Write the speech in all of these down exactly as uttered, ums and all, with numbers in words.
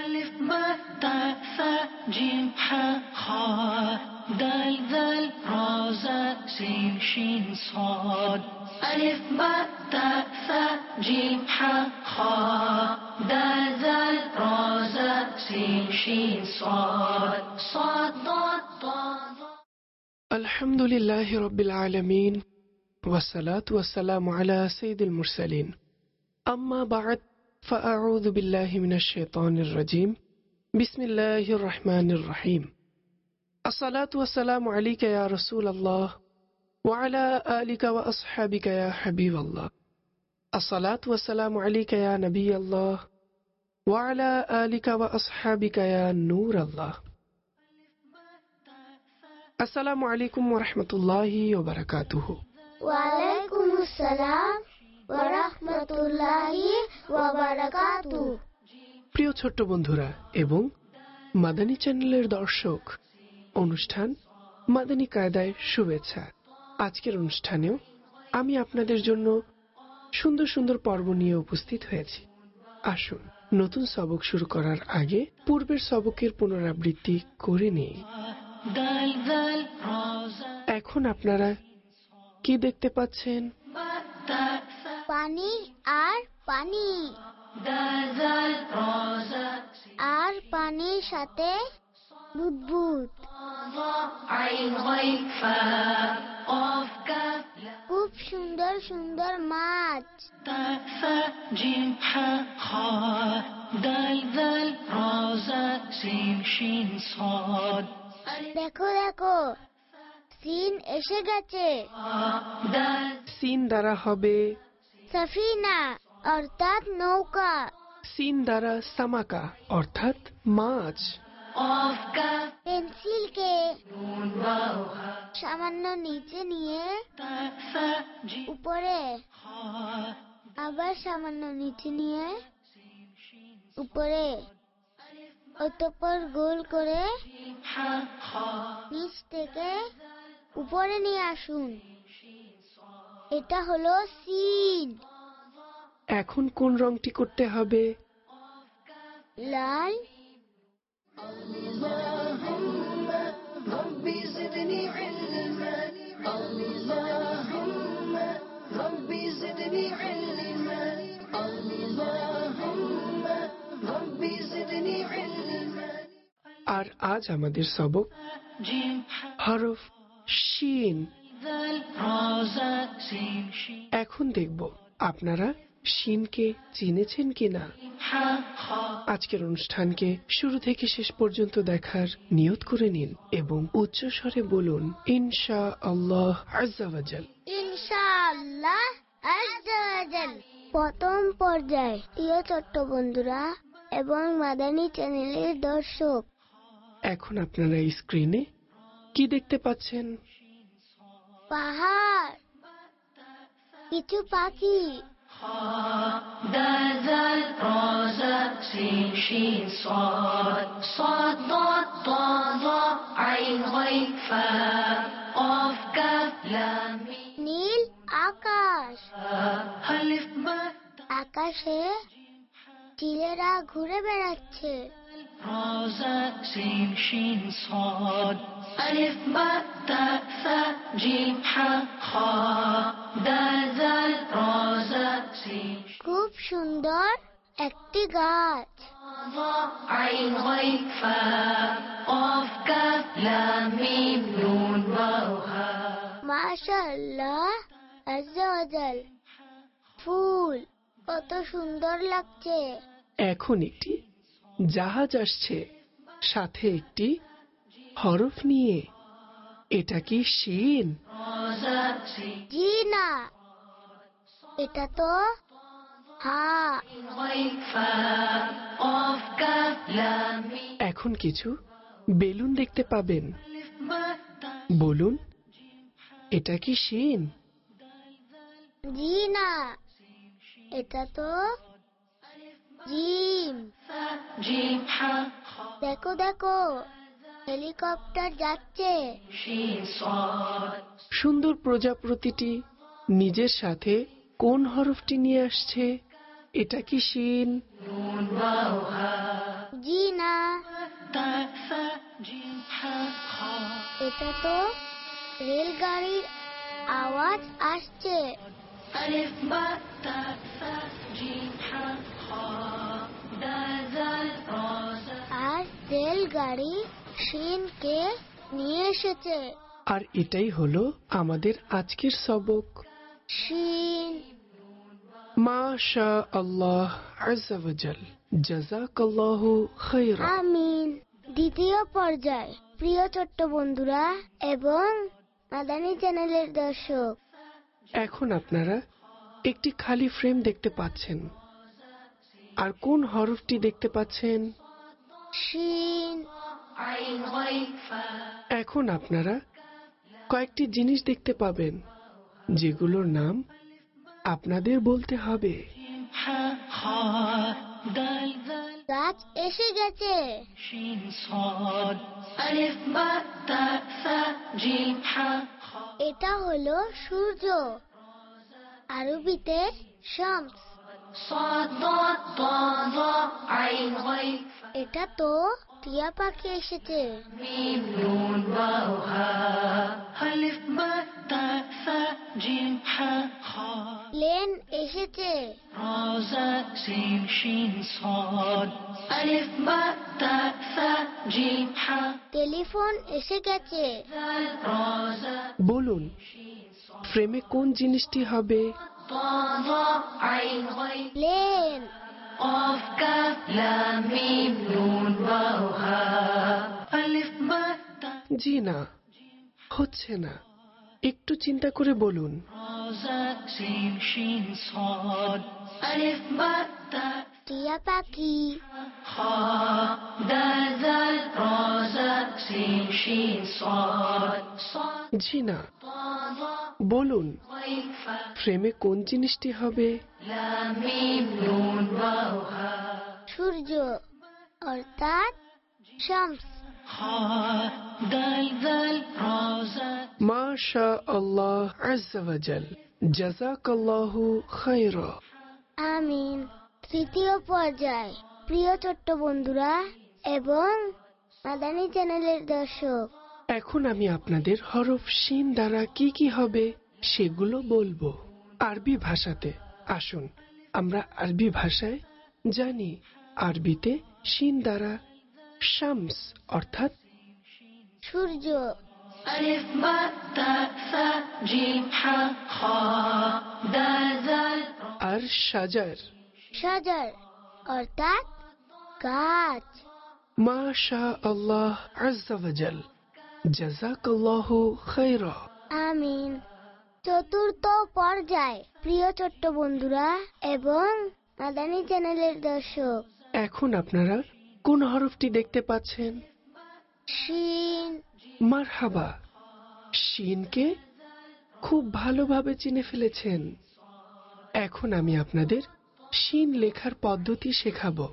ألف باء تاء ثاء جيم حاء خاء دال ذال را زاء سين شين صاد ألف باء تاء ثاء جيم حاء خاء دال ذال را زاء سين شين صاد صاد ضاد ضاد. الحمد لله رب العالمين والصلاة والسلام على سيد المرسلين أما بعد فأعوذ بالله من الشيطان الرجيم بسم الله الرحمن الرحيم الصلاة والسلام عليك يا رسول الله وعلى آلك وأصحابك يا حبيب الله الصلاة والسلام عليك يا نبي الله وعلى آلك وأصحابك يا نور الله. আসসালামু আলাইকুম ওয়া রাহমাতুল্লাহি ওয়া বারাকাতুহু। ওয়া আলাইকুম আসসালাম ওয়া রাহমাতুল্লাহি ওয়া বারাকাতুহু। প্রিয় ছোট্ট বন্ধুরা এবং মাদানী চ্যানেলের দর্শক, অনুষ্ঠান মাদানী কায়দায় শুভেচ্ছা। আজকের অনুষ্ঠানেও আমি আপনাদের জন্য সুন্দর সুন্দর পর্ব নিয়ে উপস্থিত হয়েছি। আসুন নতুন সবক শুরু করার আগে পূর্বের সবকের পুনরাবৃত্তি করে নিই। এখন আপনারা কি দেখতে পাচ্ছেন? পানি আর পানি, আর পানির সাথে বুদবুদ। খুব সুন্দর সুন্দর মাছ। দেখো দেখো, সিন এসে গেছে। সিন দ্বারা হবে সাফিনা অর্থাৎ নৌকা। সিন দ্বারা সামাকা অর্থাৎ মাছ। পেন্সিলকে সামান্য নিচে নিয়ে উপরে, আবার সামান্য নিচে নিয়ে উপরে, অতঃপর গোল করে নিচ থেকে উপরে নিয়ে আসুন। এটা হলো সিন। এখন কোন রংটি করতে হবে? লাল। আর আজ আমাদের সবক হরফ শিন। এখন দেখব আপনারা শিনকে চিনেছেন কিনা। আজকের অনুষ্ঠানকে শুরু থেকে শেষ পর্যন্ত দেখার নিয়ত করে নিন এবং উচ্চ স্বরে বলুন ইনশাআল্লাহ আযজা ওয়া জাল। ইনশাআল্লাহ আযজা ওয়া জাল। প্রথম পর্যায়ে প্রিয় ছোট্ট বন্ধুরা এবং মাদানী চ্যানেলের দর্শক, এখন আপনারা স্ক্রিনে কি দেখতে পাচ্ছেন? পাহাড়, কিছু পাখি। নীল আকাশ, আকাশে চিলেরা ঘুরে বেড়াচ্ছে। ألف باء تاء ثاء جيم حاء خاء دال ذال را زاء سين খুব সুন্দর একটি গাছ। عين غين فاء قاف كاف لام ميم نون واو هاء মাশাআল্লাহ আযজা ওয়া জাল। ফুল কত সুন্দর লাগছে। এখন একটি জাহাজ আসছে, সাথে একটি হরফ নিয়ে। এটা কি শিন? জি না, এটা তো হা। এখন কিছু বেলুন দেখতে পাবেন। বলুন, এটা কি শিন? জি না, এটা তো জিম। দেখো দেখো, হেলিকপ্টার যাচ্ছে। সুন্দর প্রজাপতিটি নিজের সাথে কোন হরফটি নিয়ে আসছে? এটা কি শিন? জি এটা তো রেলগাড়ির আওয়াজ আসছে। ألف باء تاء ثاء جيم حاء خاء دال ذال را زا। আর রেলগাড়ি শিনকে নিয়ে এসেছে। আর এটাই হলো আমাদের আজকের সবক। শিন। মাশা আল্লাহ আযজা ওয়া জাল, জাযাকাল্লাহু খায়রা। আমিন। দ্বিতীয় পর্যায়। প্রিয় ছোট্ট বন্ধুরা এবং মাদানী চ্যানেলের দর্শক, এখন আপনারা একটি খালি ফ্রেম দেখতে পাচ্ছেন। আর কোন হরফটি দেখতে পাচ্ছেন? শিন। عين غين فا এখন আপনারা কয়েকটি জিনিস দেখতে পাবেন যেগুলোর নাম আপনাদের বলতে হবে। جيم حاء خاء دال ذال গাছ এসে গেছে। شين صاد ألف باء تاء ثاء جيم حاء خاء এটা হলো সূর্য, আরবিতে শামস। صاد ضاد ضاد ضاء عين غين فا এটা তো টিয়া পাখি এসেছে। ميم نون واو هاء ألف باء تاء ثاء جيم حاء خاء প্লেন এসেছে। را زاء سين شين صاد ألف باء تاء ثاء جيم حاء টেলিফোন এসে গেছে। ذال را زاء বলুন ফ্রেমে কোন জিনিসটি হবে? ضاد ضاء عين غين প্লেন। قاف كاف لام ميم نون واو هاء ألف باء تاء জি না, হচ্ছে না। একটু চিন্তা করে বলুন। را زاء سين شين صاد ألف باء تاء টিয়া পাখি। خاء دال ذال را زاء سين شين صاد صاد জি না, ضاد ضاء বলুন غين فا ফ্রেমে কোন জিনিসটি হবে? لام ميم نون واو هاء সূর্য অর্থাৎ শামস। خاء دال ذال را زاء মাশা আল্লাহ আযজা ওয়া জাল, জাযাকাল্লাহু খায়রা। আমিন। তৃতীয় পর্যায়। প্রিয় ছোট্ট বন্ধুরা এবং মাদানী চ্যানেলের দর্শক, এখন আমি আপনাদের হরফ শিন দ্বারা কি কি হবে সেগুলো বলবো আরবি ভাষাতে। আসুন আমরা আরবি ভাষায় জানি। আরবিতে শিন দ্বারা শামস অর্থাৎ সূর্য। ألف باء تاء ثاء جيم حاء خاء دال ذال আর শাজার। সাজার অর্থাৎ গাছ। মাশা আল্লাহ আযজা ওয়া জাল, জাযাকাল্লাহু খায়রা। আমিন। চতুর্থ পর্যায়। প্রিয় ছোট্ট বন্ধুরা এবং মাদানী চ্যানেলের দর্শক, এখন আপনারা কোন হরফটি দেখতে পাচ্ছেন? শিন। মারহাবা, শিনকে খুব ভালোভাবে চিনে ফেলেছেন। এখন আমি আপনাদের শিন লেখার পদ্ধতি শেখাবো।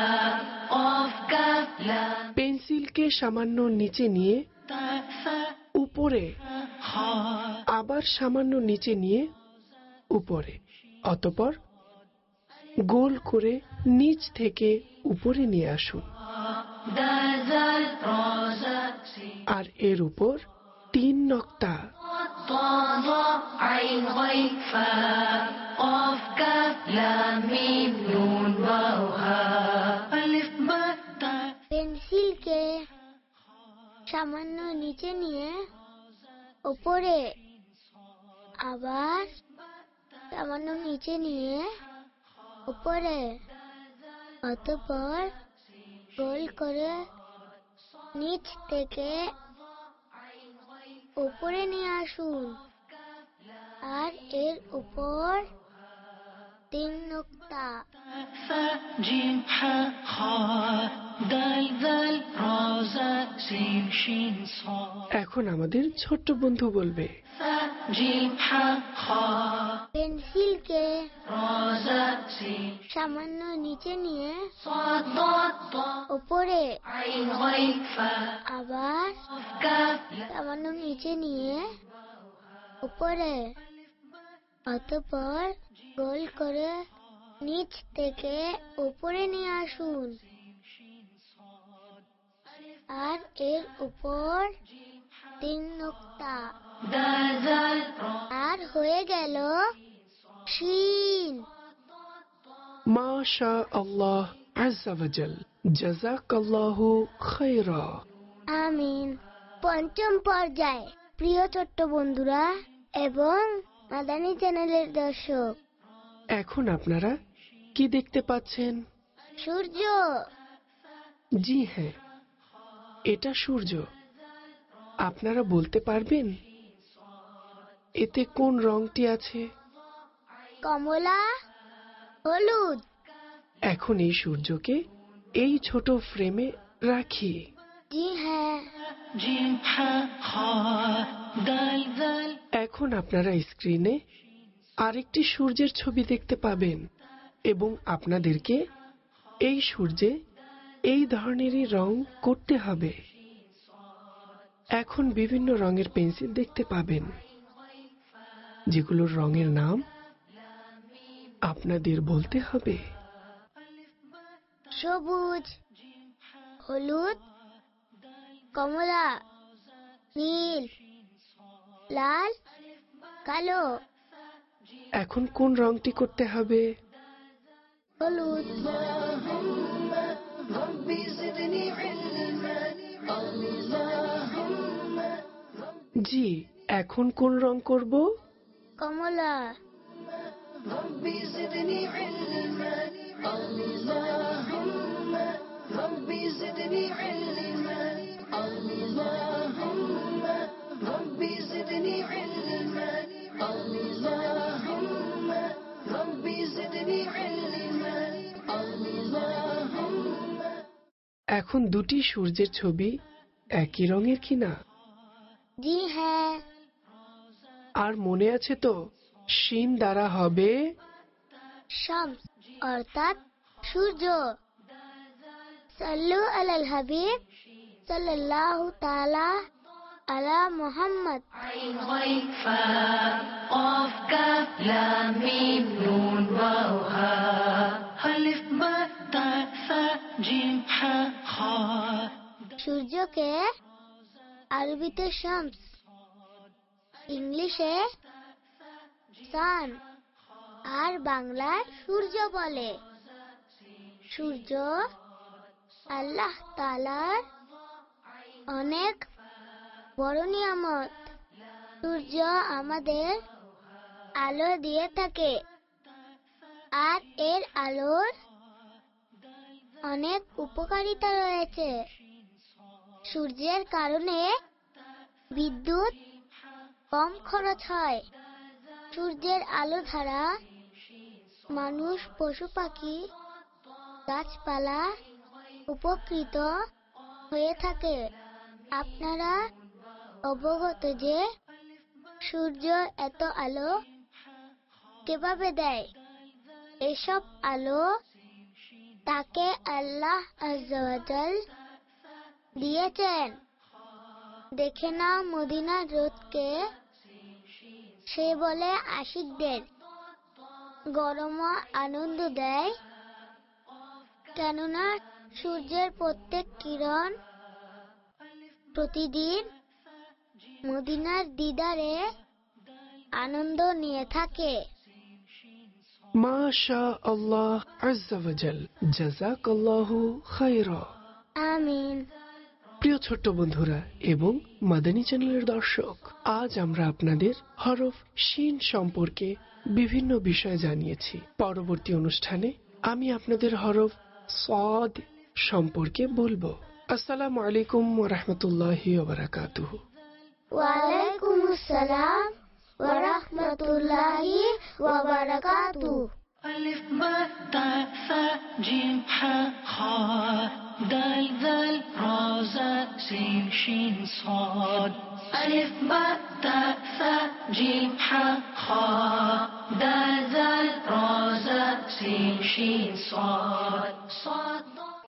قاف كاف لام পেন্সিলকে সামান্য নিচে নিয়ে تاء ثاء উপরে, خاء আবার সামান্য নিচে নিয়ে উপরে, অতঃপর গোল করে নিচ থেকে উপরে নিয়ে আসুন। دال ذال را زاء سين আর এর উপর তিন নক্তা ضاد ضاء عين غين فا قاف كاف لام ميم نون واو هاء ألف باء تاء পেন্সিলকে সামান্য নিচে নিয়ে উপরে, আবার সামান্য নিচে নিয়ে উপরে, অতঃপর গোল করে নিচ থেকে উপরে নিয়ে আসুন। আর এর উপর তিন নোক্তা। ثاء جيم حاء خاء دال ذال را زاء سين شين صاد এখন আমাদের ছোট্ট বন্ধু বলবে। ثاء جيم حاء خاء পেন্সিলকে را زاء سين সামান্য নিচে নিয়ে صاد ضاد ضاء উপরে, عين غين فا আবার قاف كاف لام সামান্য নিচে নিয়ে উপরে, অতঃপর গোল করে নিচ থেকে উপরে নিয়ে আসুন। আর এর উপর তিন নুক্তা দাল জাল র আর হয়ে গেল শিন। মাশা আল্লাহ আজ্জা ওয়া জাল, জাযাকাল্লাহু খায়রা। আমিন। পঞ্চম পর্যায়ে প্রিয় ছোট্ট বন্ধুরা এবং মাদানী চ্যানেলের দর্শক, এখন আপনারা কি দেখতে পাচ্ছেন? সূর্য। জি হ্যাঁ, এটা সূর্য। আপনারা বলতে পারবেন এতে কোন রংটি আছে? কমলা, হলুদ। এখন এই সূর্যকে এই ছোট ফ্রেমে রাখি। জি হ্যাঁ। জিম হা খা দাল জাল। এখন আপনারা স্ক্রিনে আরেকটি সূর্যের ছবি দেখতে পাবেন এবং আপনাদেরকে এই সূর্যে এই ধরনেরই রং করতে হবে। এখন বিভিন্ন রঙের পেন্সিল দেখতে পাবেন, যেগুলোর রঙের নাম আপনাদের বলতে হবে। সবুজ, হলুদ, কমলা, নীল, লাল, কালো। এখন কোন রংটি করতে হবে? হলুদ। জি, এখন কোন রং করব? কমলা। এখন দুটি সূর্যের ছবি একই রঙের কিনা? জি হ্যাঁ। আর মনে আছে তো, শিন দ্বারা হবে শামস অর্থাৎ সূর্য। সাল্লু আলাল হাবিব সাল্লাল্লাহু তাআলা আলা মুহাম্মদ। আইন গাইন ফা قاف كاف لام ميم نون واو ها ألف باء تاء ثاء جيم حاء خا। সূর্যকে আরবিতে শামস, ইংলিশে সান আর বাংলায় সূর্য বলে। সূর্য আল্লাহ তাআলার অনেক বড় নিয়ামত। সূর্য আমাদের আলো দিয়ে থাকে আর এর আলোর অনেক উপকারিতা রয়েছে। সূর্যের কারণে বিদ্যুৎ কম খরচ হয়। সূর্যের আলো দ্বারা মানুষ, পশু পাখি, গাছপালা উপকৃত হয়ে থাকে। আপনারা অবগত যে সূর্য এত আলো কিভাবে দেয়? এসব আলো তাকে আল্লাহ আজ্জা ওয়া জাল দিয়েছেন। দেখে নাও মদিনার রোদকে, সে বলে আশিকদের গরম আনন্দ দেয়, কেননা সূর্যের প্রত্যেক কিরণ প্রতিদিন মদিনার দিদারে আনন্দ নিয়ে থাকে। মাশা আল্লাহ আজ্জা ওয়া জাল, জাযাকাল্লাহু খায়রা। আমিন। প্রিয় ছোট্ট বন্ধুরা এবং মাদানী চ্যানেলের দর্শক, আজ আমরা আপনাদের হরফ শিন সম্পর্কে বিভিন্ন বিষয় জানিয়েছি। পরবর্তী অনুষ্ঠানে আমি আপনাদের হরফ সাদ সম্পর্কে বলবো। আসসালামু আলাইকুম ওয়া রাহমাতুল্লাহি ওয়া বারাকাতুহু। ওয়া আলাইকুমুস সালাম ওয়া রাহমাতুল্লাহি ওয়া বারাকাতুহু। ألف باء تاء ثاء جيم حاء خا دال ذال را زاء سين شين صاد ألف باء تاء ثاء جيم حاء خا دال ذال را زاء سين شين صاد صاد